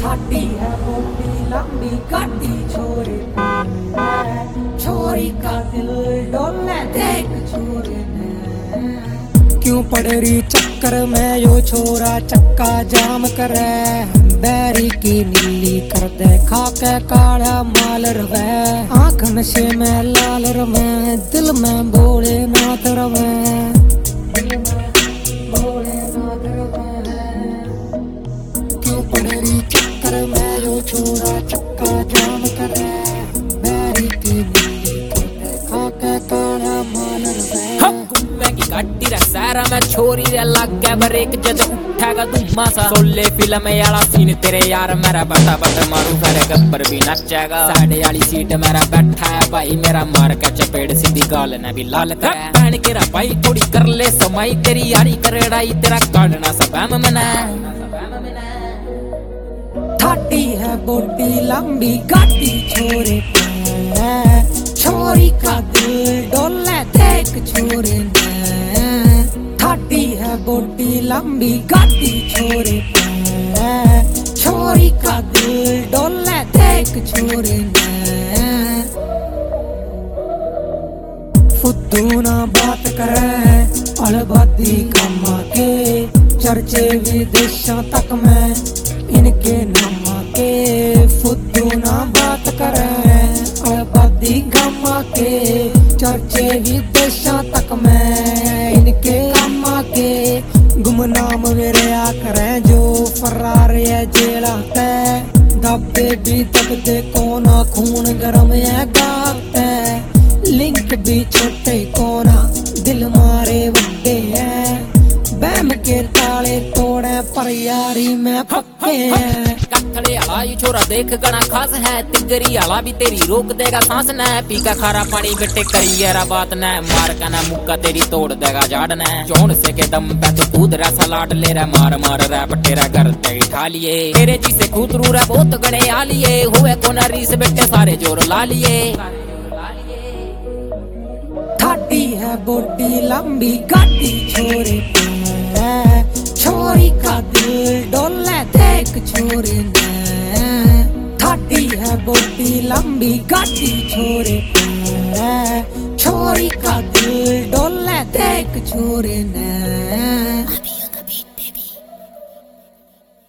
ठाटी है मोटी लंबी गाड़ी छोरे छोरी का दिल डोले देख छोरे ने। क्यों पड़ रही चक्कर में यो छोरा चक्का जाम करे, बैरी की नीली कर दे खाके काला माल रवे, आंख नशे में लाल रवे, दिल में भोले नाथ रवे, दिल में भोले नाथ रवे। क्यों पड़ रही चक्कर में यो छोरा चक्का जाम करे, बैरी की नीली कर दे खाके काला माल रवे। गाड़ी रे सारा में छोरी रे लग गया ब्रेक जद उठागा धुम्मा सा, सोले फिल्म वाला सीन तेरे यार मेरा बता बता मारू करे गब्बर भी नचेगा, साढ़े वाली सीट मेरा बैठा है भाई मेरा मार के चपेट सीधी गाल ने भी लाल कर पहन के रा भाई थोड़ी कर ले समाई तेरी यारी करेड़ाई तेरा काटना सब हम मना। ठाटी है बोटी लंबी गाड़ी छोरे छोरी का दिल डोले देख छोरे ने। ठाटी है बोटी लंबी गाड़ी छोरे छोरी का दिल डोले देख छोरे ने। फुद्दू ना बात करे अलबत्ती कमा के, चर्चे विदेशों तक में इनके नाम के। फुद्दू ना बात करे अलबत्ती कमा के, चर्चे विदेशों तक में इनके कमा के। गुमनाम वेरिया करे जो फरार है जेला ते, दबे भी दबदे कोना खून गरम है गाते, लिंक भी छोटे कोना दिल मारे वड्डे हैं, बैम के ताले तोड़े पर यारी में पक्के हैं। कथड़े आला ये छोरा देख गणा खास है, तिगरी आला भी तेरी रोक देगा सांस न, पी का खारा पानी बेटे करिएरा बात न, मार का ना मुक्का तेरी तोड़ देगा झाड़ न। जोन से के दम पे तो कूद रहा सलाट ले रहा, मार मार रहा बटेरा घर ते उठा लिए, तेरे जी से खूतरू रहा बहुत गणे आ लिए, हुए कोना रीस बेटे सारे जोर ला लिए। ठाटी है बोटी लंबी गाड़ी छोरे छोरी का दिल डोले देख छोरे ने। ठाटी है बोटी लंबी गाड़ी छोरे छोरी का दिल डोले देख छोरे ने।